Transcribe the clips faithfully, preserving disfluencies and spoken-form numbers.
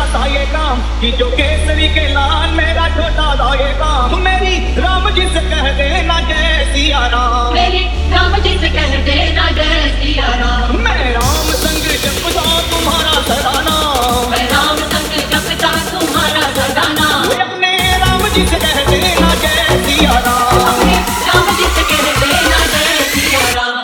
सा ये काम कि जो केसरी के लाल मेरा छोटा सा ये काम। मेरी राम जी से कह देना जय सिया राम, मेरी राम जी से कह देना जय सिया राम। मैं राम संग जपता तुम्हारा सदा नाम, मैं राम संग जपता तुम्हारा सदा नाम। अपने राम जी से कह देना जय सिया राम, अपने राम जी से कह देना जय सिया राम।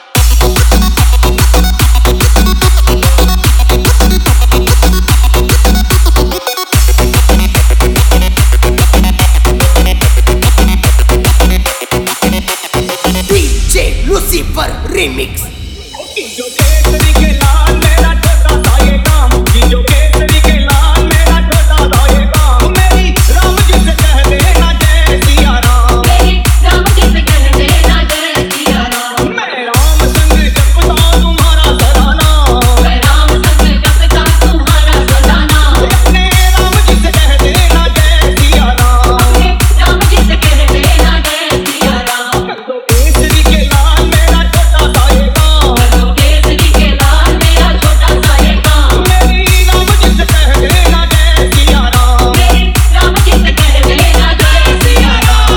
Lucifer Remix। जो केसरी के लाल मेरा छोटा सा ये काम कि जो केसरी के लाल मेरा छोटा सा ये काम। मेरी राम जी से कह देना जय सिया राम, मेरी राम जी से कह देना जय सिया राम। मैं राम संग जपता तुम्हारा सदा नाम, मैं राम संग जपता तुम्हारा सदा नाम। अपने राम जी से कह देना जय सिया राम, अपने राम जी से कह देना जय सिया राम। जो केसरी के लाल मेरा छोटा सा ये काम, करो केसरी के लाल मेरा छोटा सा ये काम। मेरी राम जी से कह देना जय सिया राम, मेरी राम जी से कह देना जय सिया राम।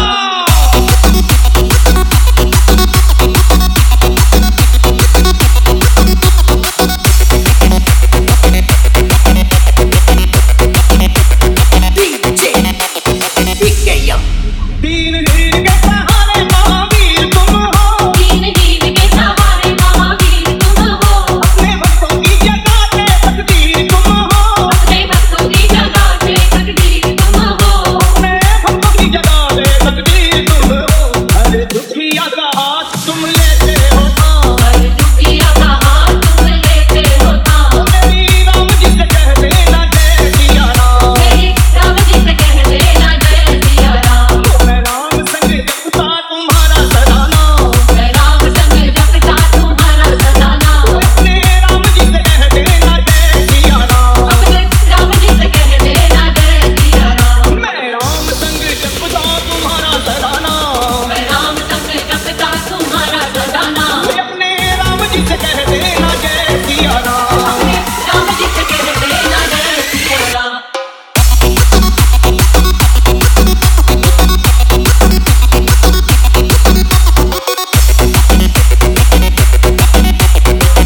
दीन हीन के सहारे महावीर तुम हो, दीन दीन के सहारे महावीर तुम हो। अपने भक्तों की जगाते तकदीर तुम हो, अपने भक्तों की जगाते तकदीर तुम हो। अपने भक्तों की जगाते तकदीर तुम हो। हर दुखिया का हाथ तुम लेते हो थाम, हर दुखिया का हाथ तुम लेते हो थाम। मेरी राम जी से कह देना जय सिया राम, मेरी राम जी से कह देना जय सिया राम। मैं राम संग जपता तुम्हारा सदा नाम, मैं राम संग जपता तुम्हारा सदा नाम। अपने राम जी से कह देना जय सिया राम, अपने राम जी से कह देना जय सिया राम। मैं राम संग जपता तुम्हारा सदा नाम, मैं राम संग जपता तुम्हारा सदा नाम। अपने राम जी से कह देना जय सिया राम। अपने राम जी से कह देना जय Siya Ram.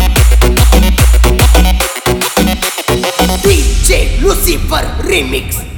D J Lucifer Remix।